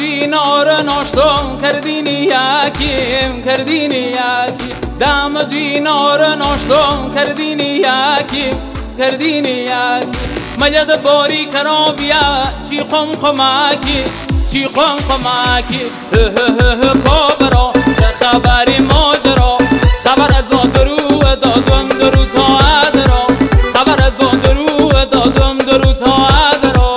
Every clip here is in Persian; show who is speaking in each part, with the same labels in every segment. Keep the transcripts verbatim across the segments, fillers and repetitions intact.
Speaker 1: دینار ناشتم کردینی یکیم کردینی یکیم دم دینار ناشتم کردینی یکیم کردینی یکیم مجد باری کرا بیا چی قم قماکی چی قم قماکی هه هه هه کابرا چه خبری ماجرا خبرت با درو دادم درو تا ادرا خبرت با درو دادم درو تا ادرا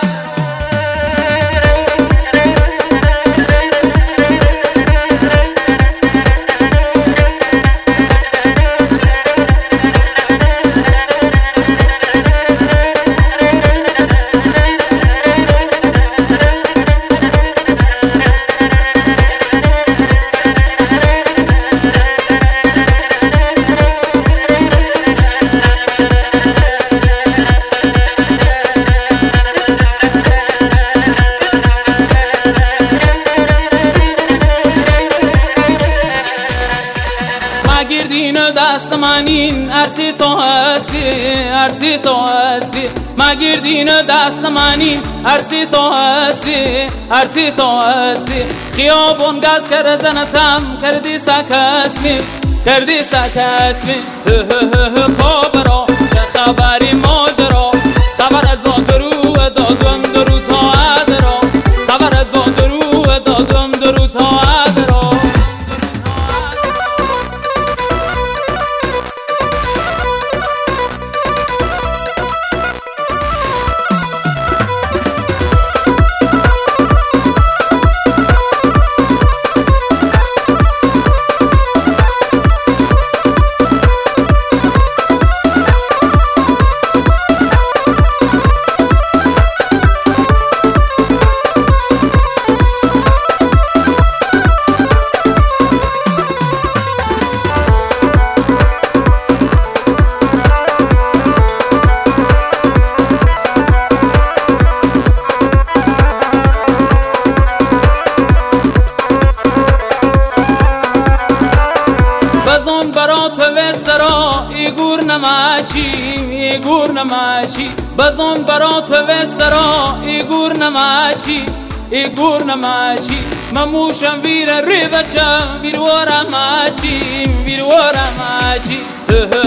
Speaker 1: مگردین دست منین ارسی تو هستی ارسی تو هستی مگردین دست منین ارسی تو هستی ارسی تو هستی خیابون گاز کردنتم کردی سکسمی کردی سکسمی هه هه هه کابرا چه خبری ماجرا خبرت با درو دادم درو تا ادرا خبرت با درو دادم درو تا ادرا بزن برات وسترا ایگور نماشی ایگور نماشی بزن برات وسترا ایگور نماشی ایگور نماشی مموشم ویر ری بچم ویر ورا ماشی ویر ورا ماشی